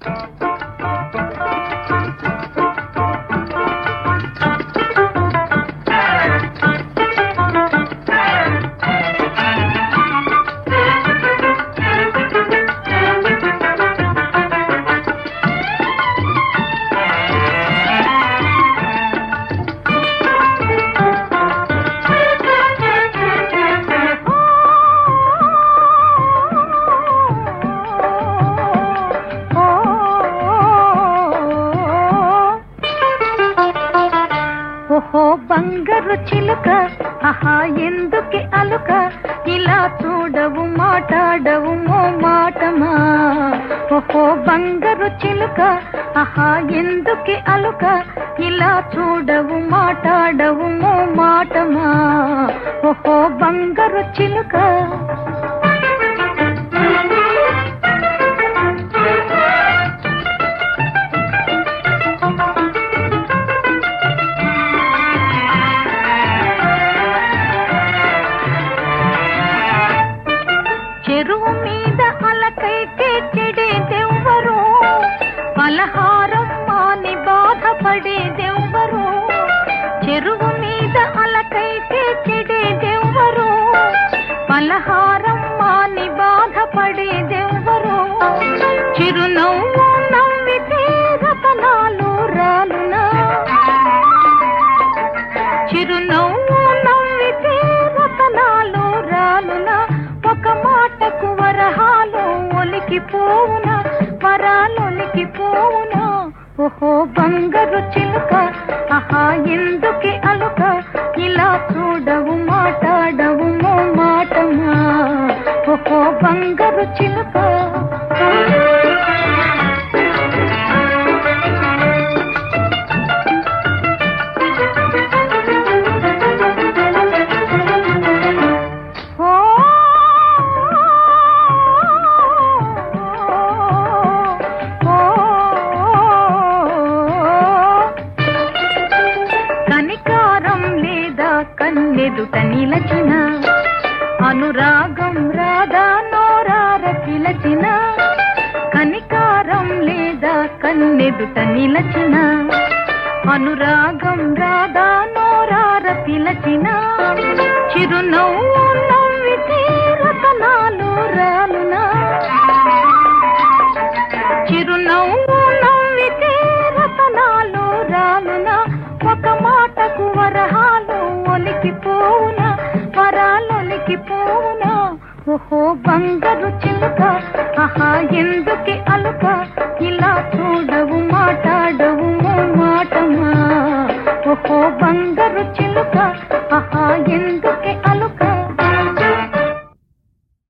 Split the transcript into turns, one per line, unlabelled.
ఓహో బంగారు చిలుక ఆహా ఎందుకే అలుక ఇలా చూడవు మాట్లాడవు మో మాటమా ఓహో బంగారు చిలుక ఆహా ఎందుకే అలుక ఇలా చూడవు మాట్లాడవు మో మాటమా ఓహో బంగారు చిలుక చెరువు మీద అలకైతే చెడేదెవ్వరు పలహారం మాని బాధపడేదెవ్వరు చెరువు మీద అలకైతే చెడేదెవ్వరు పలహారం మాని బాధపడేదెవ్వరు చిరునవ్వు నవ్వితే రతనాలు రాలునా చిరునవ్వు నవ్వితే రతనాలు రాలునా ఒక మాటకు వరహాలు ఒలికిపోవునా వరాలొలికిపోవునా ఓహో బంగారు చిలుక ఆహా ఎందుకే అలుక ఇలా చూడవు మాట్లాడవు మో మాటమా ఓహో బంగారు చిలుక కనికారం లేదా కన్నెదుట నిలచిన అనురాగం రాధా నోరార పిలచిన కనికారం లేదా కన్నెదుట నిలచిన అనురాగం రాధా నోరార పిలచిన చిరునవ్వు నవ్వితే రతనాలు రాలునా చిరునవ్వు నవ్వితే రతనాలు రాలునా ఒక మాటకు వరహాలు ఒలికిపోవునా వరాలొలికిపోవునా ఓహో బంగారు చిలుక ఆహా ఎందుకే అలుక ఇలా చూడవు మాట్లాడవు మో మాటమా ఓహో బంగారు చిలుక ఆహా ఎందుకే అలుక